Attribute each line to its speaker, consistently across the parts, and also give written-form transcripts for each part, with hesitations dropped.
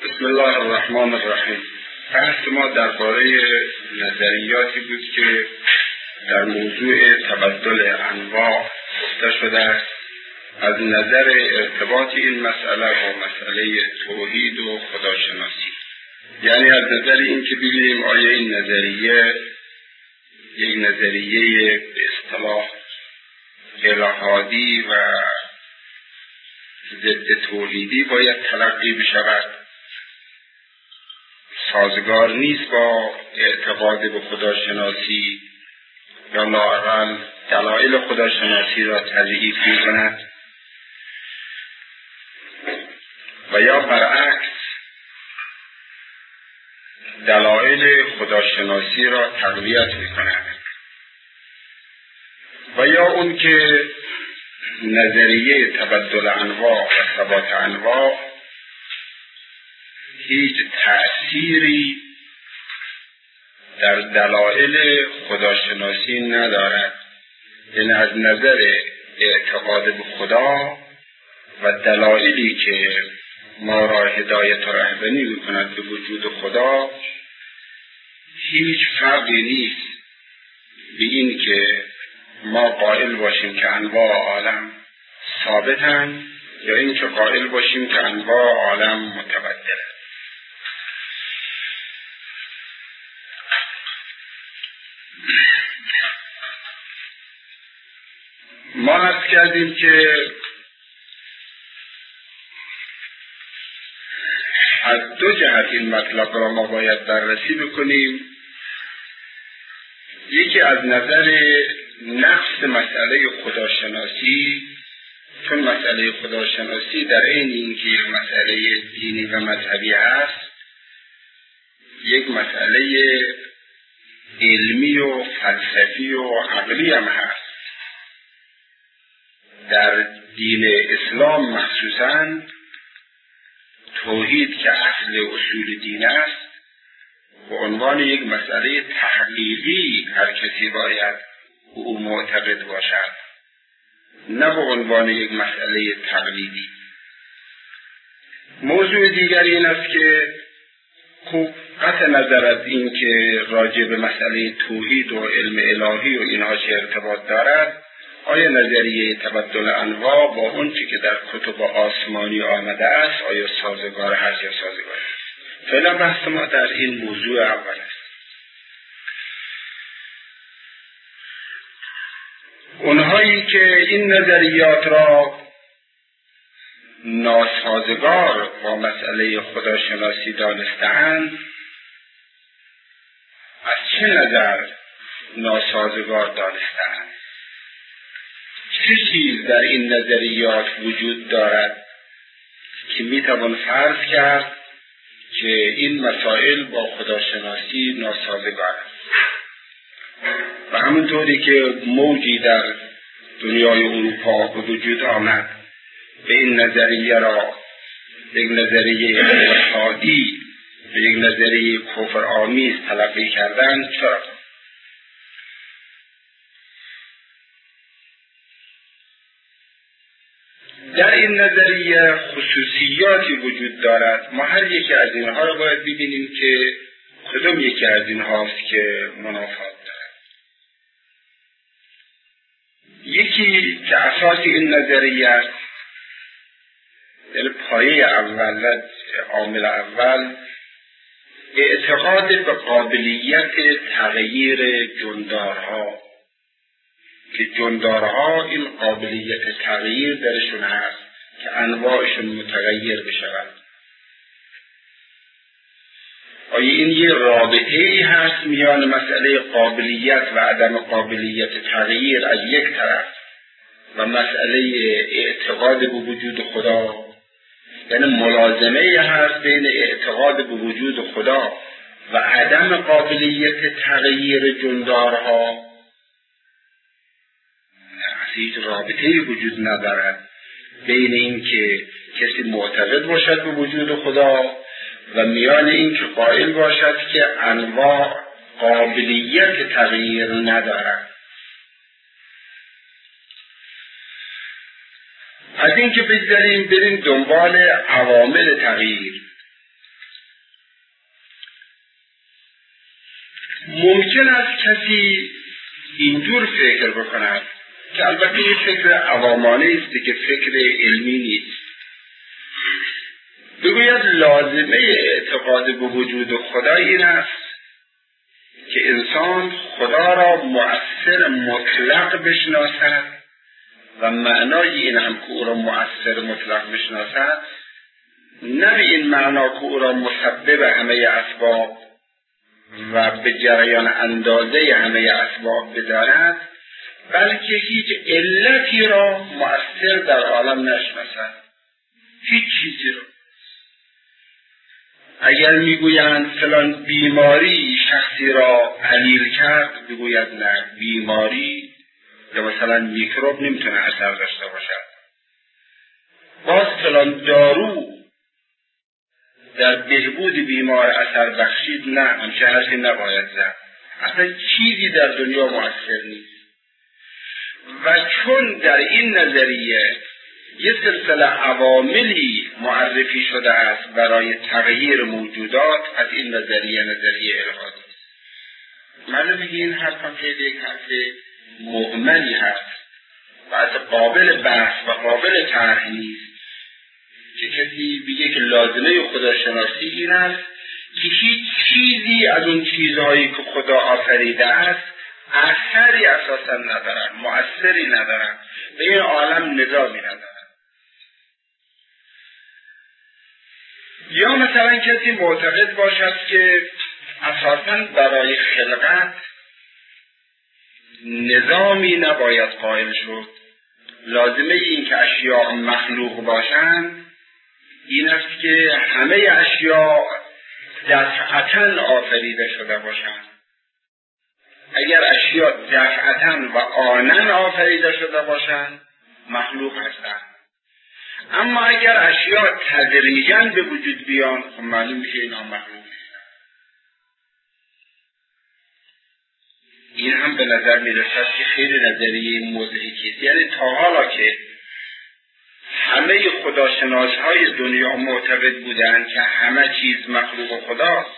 Speaker 1: بسم الله الرحمن الرحیم. بحث ما درباره نظریاتی بود که در موضوع تبدل انواع گفته شده است. از نظر ارتباط این مسئله با مسئله توحید و خداشناسی، یعنی از نظر این که ببینیم آیا این نظریه یک نظریه به اصطلاح الهادی و ضد توحیدی باید تلقی بشود، سازگار نیست با اعتقاد به خداشناسی یا لااقل دلایل خداشناسی را تضعیف می‌کند، و یا برعکس دلایل خداشناسی را تقویت می‌کند، و یا اون که نظریه تبدل انواع و ثبات انواع هیچ تأثیری در دلایل خداشناسی ندارد. یعنی از نظر اعتقاد به خدا و دلایلی که ما را هدایت و رهبری می‌کند به وجود خدا هیچ فرقی نیست به این که ما قائل باشیم که انواع عالم ثابتند یا این که قائل باشیم که انواع عالم متبدل. ما عرض کردیم که از دو جهت این مطلب را ما باید بررسی بکنیم. یکی از نظر نفس مسئله خداشناسی، چون مسئله خداشناسی در عین اینکه یک مسئله دینی و مذهبی است، یک مسئله علمی و فلسفی و عقلی هم هست. در دین اسلام مخصوصاً توحید که اصل اصول دین است به عنوان یک مسئله تحقیقی هر کسی باید او معتقد باشد، نه به عنوان یک مسئله تقلیدی. موضوع دیگر این است که خوب قطع نظر از این که راجع به مسئله توحید و علم الهی و اینها چه ارتباط دارد، آیا نظریه تبدل انواع با اون چی که در کتب آسمانی آمده است آیا سازگار هست یا سازگار است؟ فعلا بحث ما در این موضوع اول است. اونهایی که این نظریات را ناسازگار با مسئله خداشناسی دانسته‌اند، از چه نظر ناسازگار دانسته‌اند؟ چه چیز در این نظریات وجود دارد که میتوان فرض کرد که این مسائل با خداشناسی ناسازگار است؟ و همونطوری که موجی در دنیای اروپا به وجود آمد به این نظریه را یک نظریه الحادی به یک نظریه کفرآمیز تلقی کردن، چرا؟ در این نظریه خصوصیاتی وجود دارد. ما هر یکی از اینها را باید ببینیم که کدام یکی از اینهاست که منافات دارد. یکی که اساس این نظریه است، یعنی پایه اول، عامل اول، اعتقاد به قابلیت تغییر جندارها، که جندارها این قابلیت تغییر درشون هست که انواعشون متغیر بشود. آیا این یه رابطه ای هست میان مسئله قابلیت و عدم قابلیت تغییر از یک طرف و مسئله اعتقاد به وجود خدا؟ یعنی ملازمه ای هست بین اعتقاد به وجود خدا و عدم قابلیت تغییر جندارها؟ هیچ رابطه‌ای وجود ندارد بین این که کسی معتقد باشد به وجود خدا و میان این که قائل باشد که انواع قابلیت تغییر ندارد. از این که بگذاریم بریم دنبال عوامل تغییر. ممکن است کسی اینجور فکر بکند که البته این فکر عوامانه است که فکر علمی نیست، بگوید لازمه اعتقاد به وجود خدا این است که انسان خدا را مؤثر مطلق بشناسد و معنای این هم که او را مؤثر مطلق بشناسد نه به این معنا که او را مسبب همه اسباب و به جریان اندازه همه اسباب بداند، بلکه هیچ علتی را مؤثر در عالم نشناسد، هیچ چیزی را. اگر میگویند فلان بیماری شخصی را علیل کرد، بگوید نه، بیماری یا مثلا میکروب نمیتونه اثر داشته باشد. باز فلان دارو در بهبود بیمار اثر بخشید، نه، همچه حرفی نباید زد. اصلا چیزی در دنیا مؤثر نیست. و چون در این نظریه یه سلسله عواملی معرفی شده است برای تغییر موجودات، از این نظریه الهادی. معلومه که این حرف هم خیلی یک حرف مهملی هست و از قابل بحث و قابل طرح نیست که کسی بگه که لازمه خداشناسی این است که هیچ چیزی از اون چیزهایی که خدا آفریده است اثری اساسا ندارن، مؤثری ندارن، به این عالم نظامی ندارن. یا مثلا کسی معتقد باشد که اساسا برای خلقت نظامی نباید قائل شد، لازمه این که اشیاء مخلوق باشند این است که همه اشیاء دفعتاً آفریده شده باشند. اگر اشیاء دفعتاً و آناً آفریده شده باشند مخلوق هستند، اما اگر اشیاء تدریجاً به وجود بیان خب معلوم میشه اینا مخلوق نیستند. این هم به نظر میرسد که خیلی نظریه مضحکی است. یعنی تا حالا که همه خداشناس‌های دنیا معتقد بودند که همه چیز مخلوق خداست،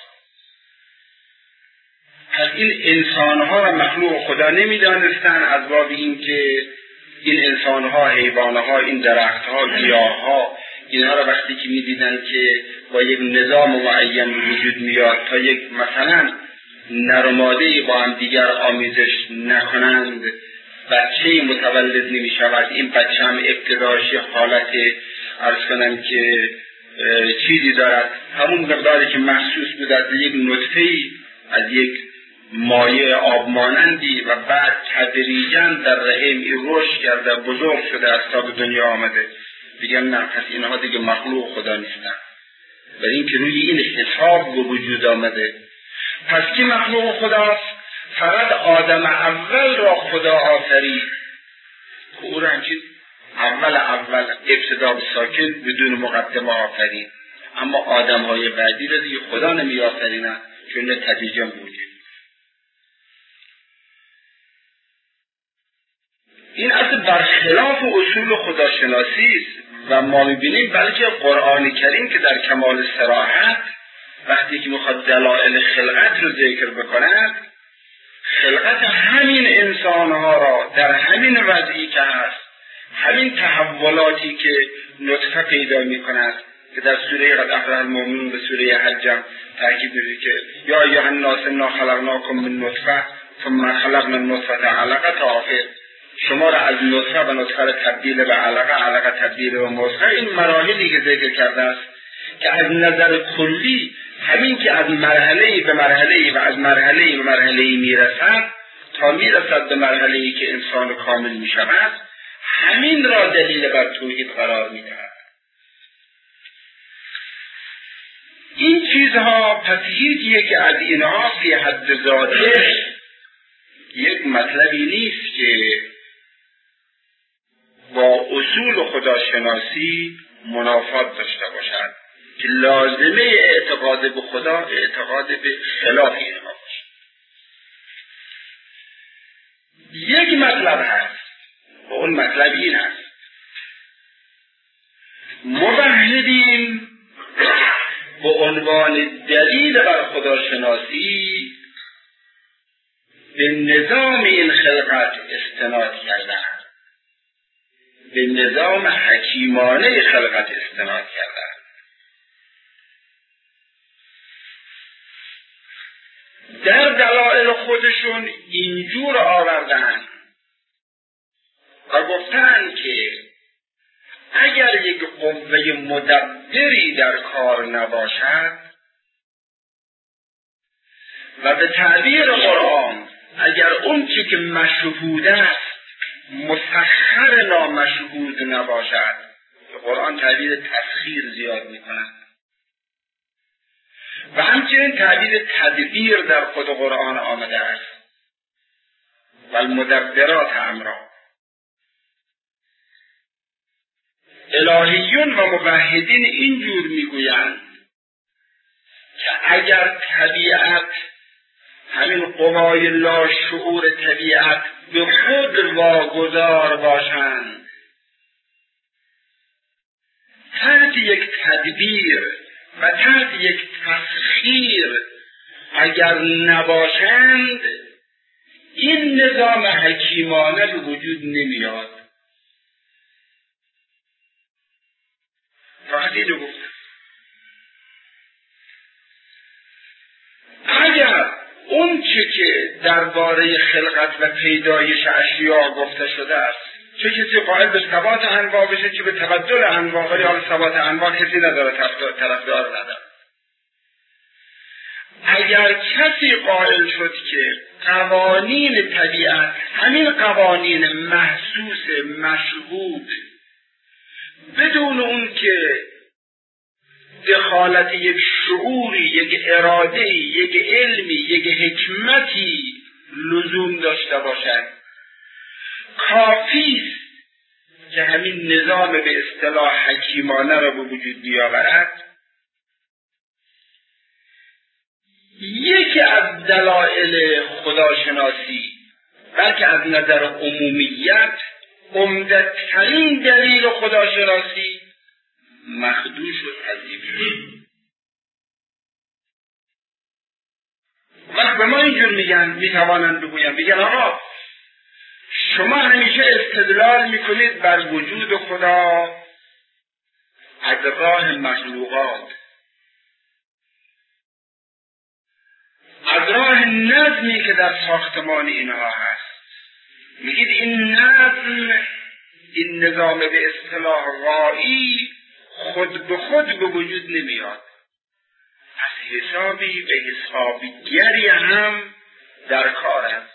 Speaker 1: پس این انسان‌ها را مخلوق خدا نمی‌دانستند از باب این که این انسان‌ها، حیوان‌ها، این درخت‌ها، گیاه‌ها، اینها را وقتی که می‌دیدند که با یک نظام معین وجود میاد تا یک مثلا نر و ماده‌ای با هم دیگر آمیزش نکنند، بچه‌ای متولد نمی‌شود، این بچه هم ابتداش حالت عرض کنم که چیزی دارد، همون مقداری که محسوس بود از یک نطفه‌ای، از یک مایع آب مانندی و بعد تدریجاً در رحم این رشد کرده بزرگ شده است تا به دنیا آمده. دیگر نه، پس اینها دیگه مخلوق خدا نیستن، برای اینکه روی این حساب به وجود آمده. پس کی مخلوق خداست؟ فقط آدم اول را خدا آفرید که او را همچین اول ابتدا به ساکن بدون مقدمه آفرید، اما آدم های بعدی را دیگه خدا نمی آفرینن چون تدریجاً بوده. این اصل برخلاف اصول خداشناسی است و ما می‌بینیم بلکه قرآن کریم که در کمال صراحت وقتی که میخواد دلایل خلقت رو ذکر بکند، خلقت همین انسانها را در همین وضعی که هست، همین تحولاتی که نطفه پیدا میکند که در سوره قد افلح المؤمنون به سوره حج تاکید می‌کنه که یا ایها الناس انا خلقناکم من نطفه ثم خلقنا النطفه علقه تا آخر، شما را از نطفه و نطفه تبدیل به علقه تبدیل به مضغه، این مراحلی که ذکر کرده است که از نظر کلی همین که از مرحله به مرحله و از مرحله به مرحله میرسد تا میرسد به مرحله‌ای که انسان کامل میشود، همین را دلیل بر توحید قرار میدهد. این چیزها پس هیچ یک از اینها فی حد ذاتش یک مطلبی نیست که با اصول خداشناسی منافات داشته باشد که لازمه اعتقاد به خدا اعتقاد به خلاف اینها باشد. یک مطلب هست و اون مطلب این هست: موحدین به عنوان دلیل بر خداشناسی به نظام این خلقت استناد کردن، به نظام حکیمانه خلقت استناد کردن. در دلائل خودشون اینجور آوردن و گفتن که اگر یک قوه مدبری در کار نباشد و به تعبیر قرآن اگر اون چی که مشهود است مسخر نامشهود نباشد، که قرآن تعبیر تسخیر زیاد میکنه و همچنین تعبیر تدبیر در خود قرآن آمده است و المدبرات امرا. الهیون و موحدین اینجور میگویند که اگر طبیعت، همین قوای لاشعور طبیعت به خود واگذار باشند، تحت یک تدبیر و تحت یک تسخیر اگر نباشند، این نظام حکیمانه به وجود نمیاد. فقط اینو گفت. اگر اون چه که درباره خلقت و پیدایش اشیاء گفته شده است، چه کسی قائل به ثبات انواع بشه چه به تبدل انواع، ولی حال ثبات انواع کسی نداره، طرفدار نداره. اگر کسی قائل شد که قوانین طبیعت، همین قوانین محسوس مشهود، بدون اون که دخالت یک شعوری، یک اراده‌ای، یک علمی، یک حکمتی لزوم داشته باشد، کافی است که همین نظام به اصطلاح حکیمانه را به وجود بیاورد. یکی از دلایل خداشناسی، بلکه از نظر عمومیت عمده‌ترین دلیل خداشناسی، مخدوش و تضعیفی. وقت به ما اینجور میتوانند بگن آقا شما همیشه استدلال میکنید بر وجود خدا از راه مخلوقات، از راه نظمی که در ساختمان اینها هست. میگید این نظم، این نظام به اصطلاح غایی خود به خود به وجود نمیاد، از حسابی به حسابگری هم در کار است.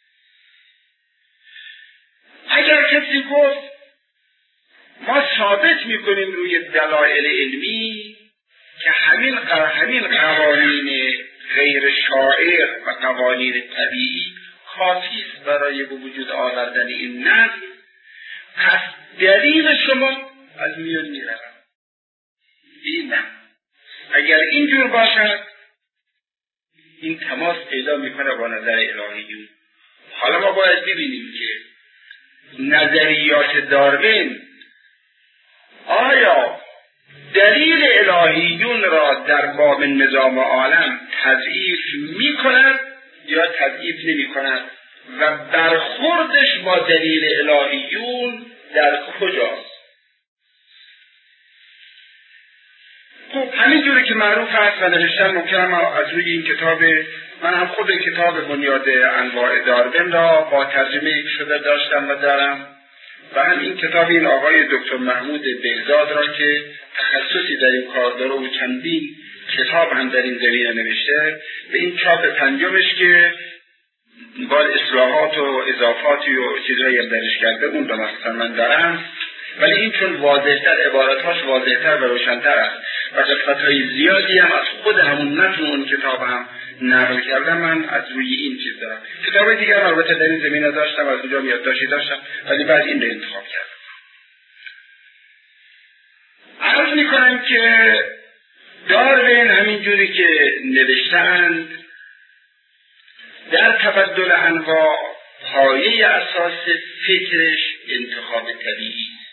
Speaker 1: اگر کسی گفت ما ثابت میکنیم روی دلایل علمی که همین قوانین غیر شائع و قوانین طبیعی کافی است برای به وجود آوردن این نظم، پس دلیل شما از میان میرود. نه، اگر اینجور باشد این تماس پیدا میکنه با نظر الهیون. حالا ما باید ببینیم که نظریات داروین آیا دلیل الهیون را در باب نظام عالم تضعیف میکند یا تضعیف نمیکند و برخوردش با دلیل الهیون در کجاست؟ خب همینجوری که معروف هست و نوشتن ممکنم از روی این کتاب، من هم خود کتاب بنیاد انواع داروین را با ترجمه شده داشتم و دارم، و هم این کتاب این آقای دکتر محمود بهزاد را که تخصصی در این کار داره و چندین کتاب هم در این زمینه نوشته، به این چاپ پنجمش که با اصلاحات و اضافاتی و چیزهایی هم درش کرده، اون رو مثلا من دارم، ولی این چون واضحتر، عبارتهاش واضحتر و روشنتر است و قسمت‌های زیادی هم از خود همون متن اون کتاب هم نقل کردم، من از روی این چیز دارم. کتاب دیگر البته در این زمینه داشتم، از اونجا یادداشتی داشتم، ولی بعد این رو انتخاب کردم. عرض میکنم که داروین همینجوری که نوشتند در تبدل انواع پایه اساس فکرش انتخاب طبیعی است.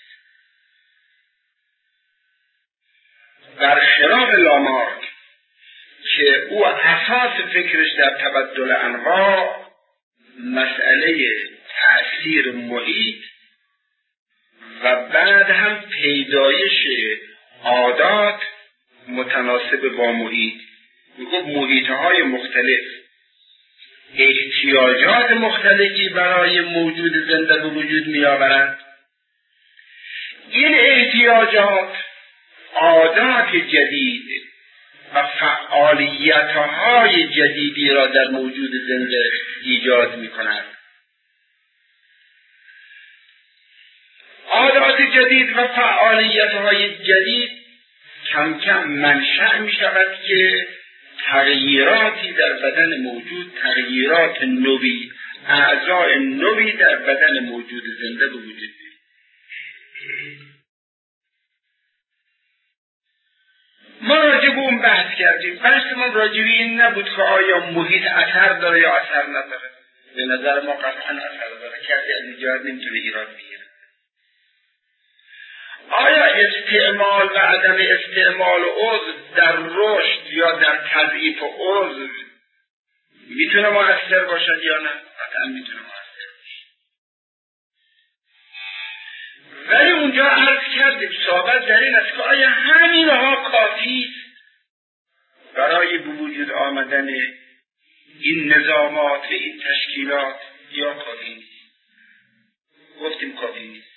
Speaker 1: برخلاف لامارک که او اساس فکرش در تبدل انواع مسئله تأثیر محیط و بعد هم پیدایش عادات متناسب با محیط. میگفت محیطهای مختلف احتیاجات مختلفی برای موجود زنده به وجود می آورند. این احتیاجات عادات جدید و فعالیت‌های جدیدی را در موجود زنده ایجاد می‌کند. عادات جدید و فعالیت‌های جدید کم کم منشأ می‌شود که تغییراتی در بدن موجود، تغییرات نوی، اعضای نوی در بدن موجود زنده به وجود بیاید. ما راجع به اون بحث کردیم. بحثمون راجع به این نبود که آیا محیط اثر داره یا اثر نداره. به نظر ما قطعا اثر داره. کسی از اینجا نمیتونه ایراد بگیره. آیا استعمال و عدم استعمال عضو در رشد یا در تضعیف عضو میتونه مؤثر باشد یا نه؟ قطعا میتونه مؤثر باشه. ولی اونجا عرض کردیم صحبت در این است که آیا همینها کافی است برای به وجود آمدن این نظامات و این تشکیلات یا کافی نیست؟ گفتیم کافی نیست.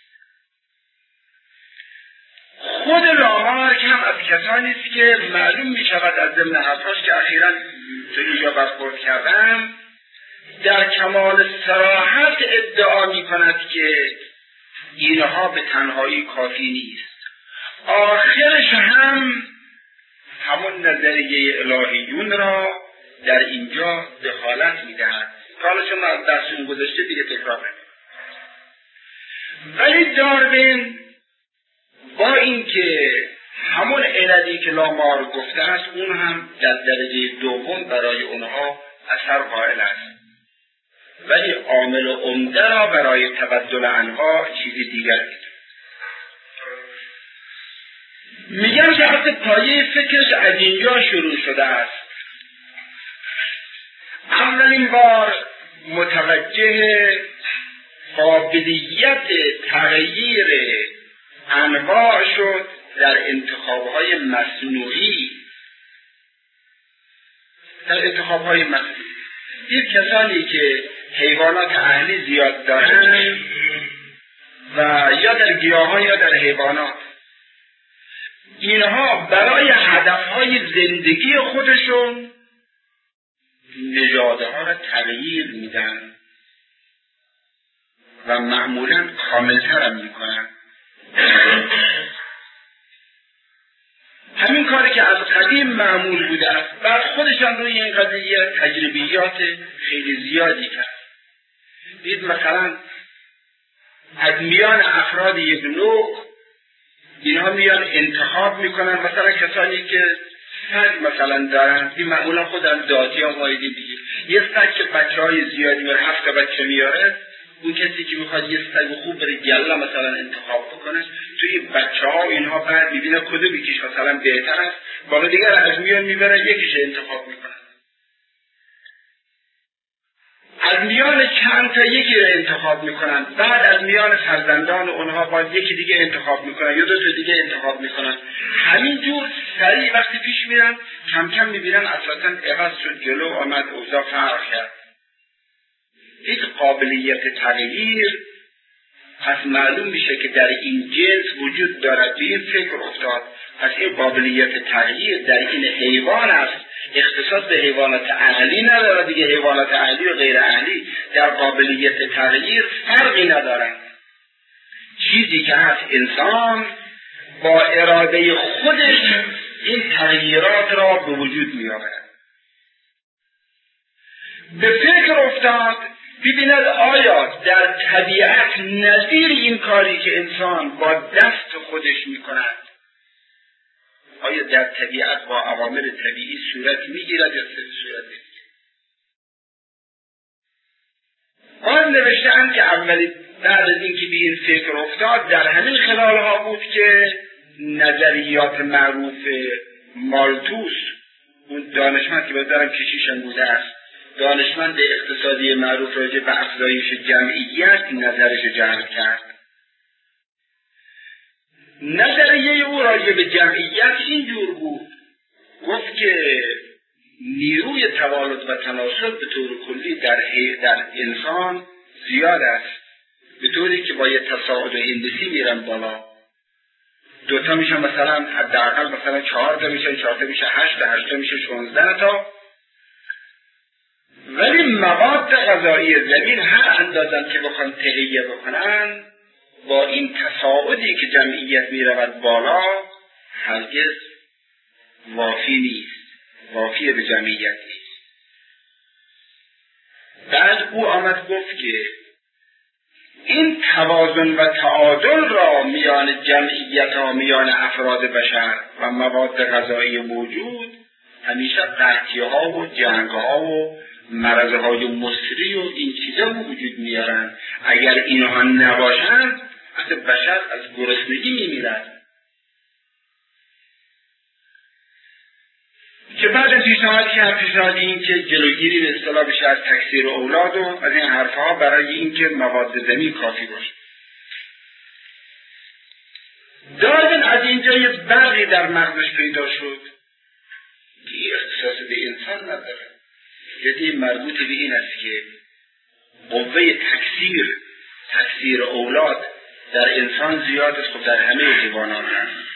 Speaker 1: خود لامارک هم از کسانی است که معلوم می شود از ضمن حرفاش که اخیراً تو اینجا برخورد کردم در کمال صراحت ادعا می کند که اینها به تنهایی کافی نیست. آخرش هم همون نظریه الهیون را در اینجا دخالت می دهد. حالا چون از درسون گذاشته دیگه تکرار نمید. ولی داروین با اینکه همون علتی که لامارک گفته است اون هم در درجه دوم برای اونها اثر قائل است، ولی عامل عمده را برای تبدل انواع چیزی دیگر میگن که حتی پایه فکرش از اینجا شروع شده است. اولین بار متوجه قابلیت تغییر انواع شد در انتخاب‌های مصنوعی. دید کسانی که حیوانات اهلی زیاد دارند و یا در گیاهان یا در حیوانات، اینها برای هدفهای زندگی خودشون نژاده ها را تغییر میدن و معمولاً کاملتر هم میکنن. همین کاری که از قدیم معمول بوده است، بعد خودشان روی این قضیه تجربیات خیلی زیادی کرد. دید مثلا از میان افراد یک نوع اینها میان انتخاب میکنن، مثلا کسانی که سگ مثلا دارن، این معمولا خودم داتی ها مایدی دیگه، یه سگ که بچه های زیادی میاره، 7 بچه میاره، اون کسی که میخواد یه سگ خوب بره گله مثلا انتخاب بکنه، توی بچه ها اینها بعد میبینه کدوم یکیش مثلا بهتر است، باقی دیگر از میان میبره یکیش انتخاب میکنه. از میان چند تا یکی رو انتخاب میکنن، بعد از میان فرزندان اونها باید یکی دیگه انتخاب میکنن یا 2 تا دیگه انتخاب میکنن. همینجور سریع وقتی پیش میرن کم کم میبینن اساساً عوض شد، جلو آمد، اوضاع فرق کرد. هیچ قابلیت تغییر پس معلوم میشه که در این جنس وجود دارد. به این فکر افتاد پس این قابلیت تغییر در این حیوان است، اختصاص به حیوانات اهلی نداره دیگه. حیوانات اهلی و غیر اهلی در قابلیت تغییر فرقی ندارند. چیزی که هست انسان با اراده خودش این تغییرات را به وجود میآورد. به فکر افتاد ببیند آیا در طبیعت نظیر این کاری که انسان با دست خودش میکند آیا در طبیعت با عوامل طبیعی صورت میگیرد یا صورت نمیگیرد؟ آن نوشته‌اند که اولی بعد از اینکه به این فکر افتاد در همین خلالها بود که نظریات معروف مالتوس، اون دانشمند که بذارم کشیشم بوده است، دانشمند اقتصادی معروف راجع به افزایش جمعیت نظرش جلب کرد. نظریه او راجع به جمعیت اینجور بود، گفت که نیروی توالد و تناسل به طور کلی در انسان زیاد است، به طوری که با یه تصاعد هندسی میرن بالا. دوتا میشه مثلا حداقل مثلا 4 تا میشه، 4 تا میشه 8 تا، 8 تا میشه 16 تا. ولی مواد غذایی زمین هر اندازه که بخوان تهیه بکنن با این تصاعدی که جمعیت میرود بالا هرگز وافی نیست، وافی به جمعیت نیست. بعد او آمد گفت که این توازن و تعادل را میان جمعیت ها، میان افراد بشر و مواد غذایی موجود همیشه قحطی ها و جنگ ها و مرض های مصری و این چیزا وجود میارن. اگر اینها نباشند اصلا بشر از گرسنگی میمیرد. که بعد پیشنهاد این که جلوگیری به اصطلاح بشه از تکثیر اولاد و از این حرفها برای اینکه مواد زمین کافی باشه. داروین از اینجا یه برقی در مغزش پیدا شد که اختصاص به انسان نداره. یعنی مربوط به این است که قوه تکثیر اولاد در انسان زیاد است، خب در همه حیوانات هست.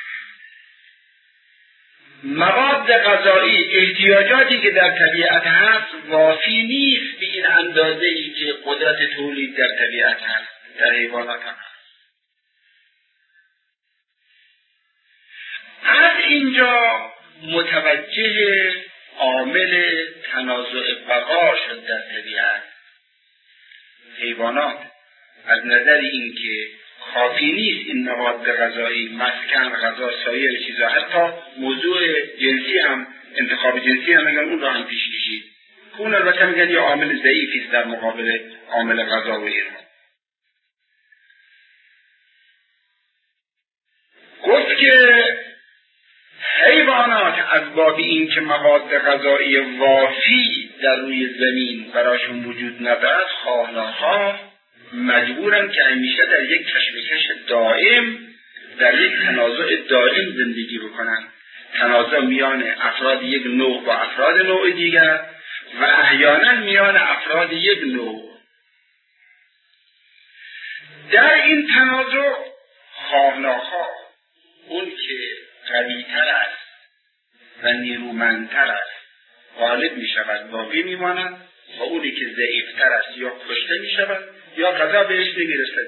Speaker 1: مواد غذایی، احتیاجاتی که در طبیعت هست وافی نیست به این اندازه‌ای که قدرت تولید در طبیعت هست، در حیوانات هم هست. از اینجا متوجه عامل تنازع بقا شد در طبیعت. حیوانات از نظر اینکه کافی نیست این مواد غذایی، مسکن، غذا، سایر چیزا، حتی موضوع جنسی هم، انتخاب جنسی هم میگن اون را هم پیش کشید که اون البته میگن یه عامل ضعیفی است در مقابل عامل غذا و اینها. گفت که حیوانات از باب این که مواد غذایی وافی در روی زمین براشون وجود ندارد، خواه ناخواه مجبورن که همیشه در یک کشمکش دائم، در یک تنازع دائم زندگی بکنن. تنازع میان افراد یک نوع با افراد نوع دیگر و احیانا میان افراد یک نوع. در این تنازع خواه ناخواه اون که قوی‌تر است و نیرومندتر است غالب می شود، باقی می ماند، و اونی که ضعیفتر است یا کشته می شود یا غذا بهش نمی رسد.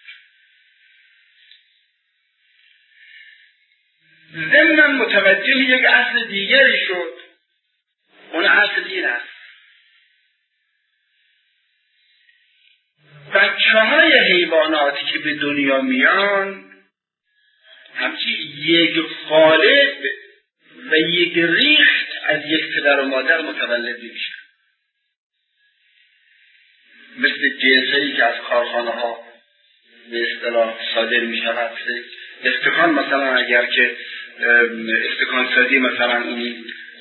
Speaker 1: ضمن متوجه یک اصل دیگری شد. اون اصل این است: بچه‌های حیوانات که به دنیا میان همچی یک قالب و یک ریخت از یک پدر و مادر متولد میشن. مثل جنسایی که از کارخانه ها به اصطلاح صادر می شود. استکان مثلا اگر که استکان سازی مثلا اون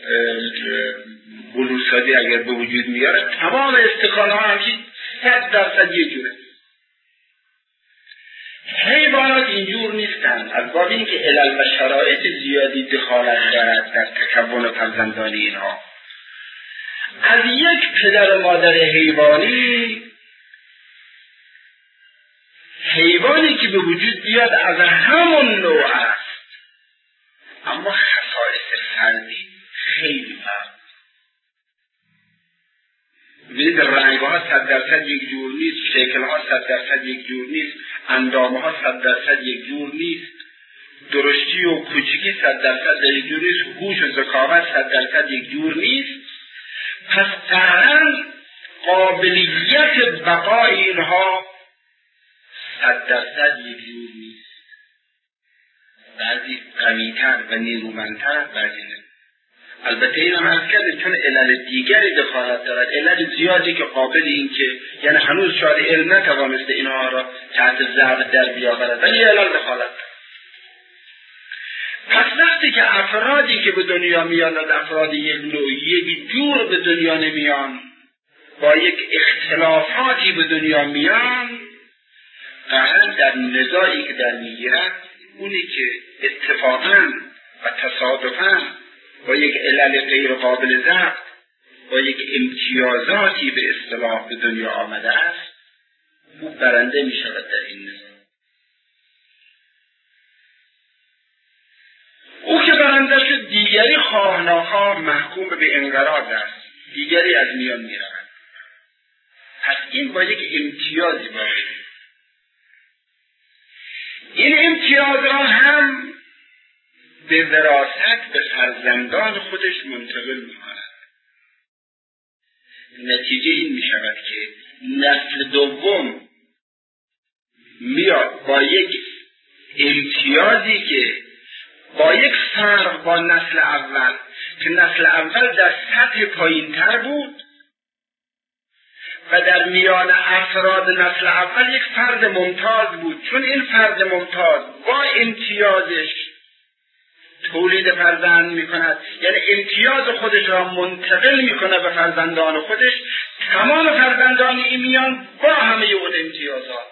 Speaker 1: بلور سازی اگر به وجود میاره، تمام استکان ها همچین 100% یه جوره. حیوانات اینجور نیستن، از باب این که علل و شرایط زیادی دخالت دارد در تکون فرزندانی اینها. از یک پدر و مادر حیوانی که به وجود بیاد از همون نوع است، اما خصائص فردی خیلی فرق. ببینید رنگ‌ها 100% یک جور نیست، شکل‌ها 100% یک جور نیست، اندام‌ها 100% یک جور نیست، درشتی و کوچکی 100% یک جور نیست، هوش و ذکاوت 100% یک جور نیست. پس طبعاً قابلیت بقای اینها 100% یک جور نیست. بعضی قوی‌تر و نیرومندتر، بعضی نه. البته این هم عرض کرده چون علل دیگری دخالت دارد، علل زیادی که قابل این که یعنی هنوز شاید علم نتوانسته اینها را تحت ضبط در بیاورد، ولی علل دخالت دارد. پس وقتی که افرادی که به دنیا میان از افراد یک نوع یک جور به دنیا نمیان، با یک اختلافاتی به دنیا میان، قطعا در نزاعی که در میگیرد اونی که اتفاقاً و تصادفاً با یک علل غیر قابل ضبط، با یک امتیازاتی به اصطلاح به دنیا آمده است، او برنده می شود در این نزاع. او که برنده شد، دیگری خواه ناخواه محکوم به انقراض است، دیگری از میان می رود. پس این با یک امتیازی باشه. این امتیاز را هم به وراثت به فرزندان خودش منتقل می کند. نتیجه این می شود که نسل دوم میاد با یک امتیازی که با یک فرق با نسل اول، که نسل اول در سطح پایین تر بود و در میان افراد نسل اول یک فرد ممتاز بود، چون این فرد ممتاز با امتیازش تولید فرزند می کند، یعنی امتیاز خودش را منتقل می کند به فرزندان خودش. تمام فرزندان این میان با همه اون امتیازات،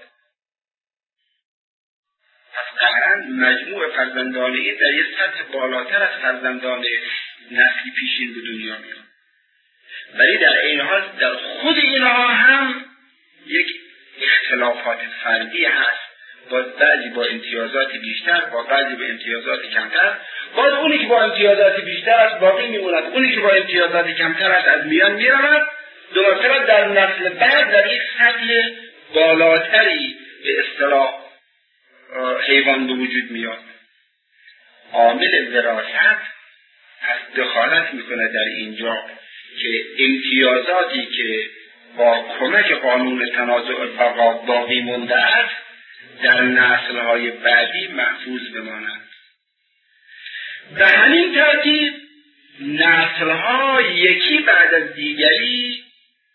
Speaker 1: پس قطعاً مجموع فرزندان این در یک سطح بالاتر از فرزندان نسل پیشین به دنیا میان. ولی در این حال در خود اینها هم یک اختلافات فردی هست، با بعضی با امتیازات بیشتر، با بعضی با امتیازات کمتر. باز اونی که با امتیازات بیشتر است باقی میموند، اونی که با امتیازات کمتر است از میان میرود. دو مرتبه در نسل بعد در یک سطح بالاتری به اصطلاح حیوان به وجود میاد. عامل وراثت از دخالت میکنه در اینجا که امتیازاتی که با کمک قانون تنازع بقا باقی مونده است در نسل‌های بعدی محفوظ بمانند. به همین ترتیب نسل‌ها یکی بعد از دیگری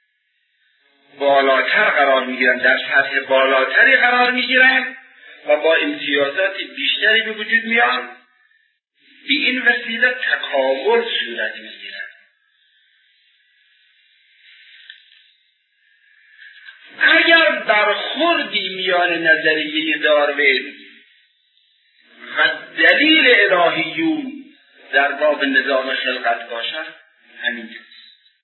Speaker 1: بالاتر قرار میگیرند، در سطح بالاتری قرار میگیرند و با امتیازات بیشتری به وجود میان. به این وسیله تکامل صورت میگیرد. اگر برخوردی میان نظریه داروین و دلیل الهیون در باب نظام خلقت باشد، همینجا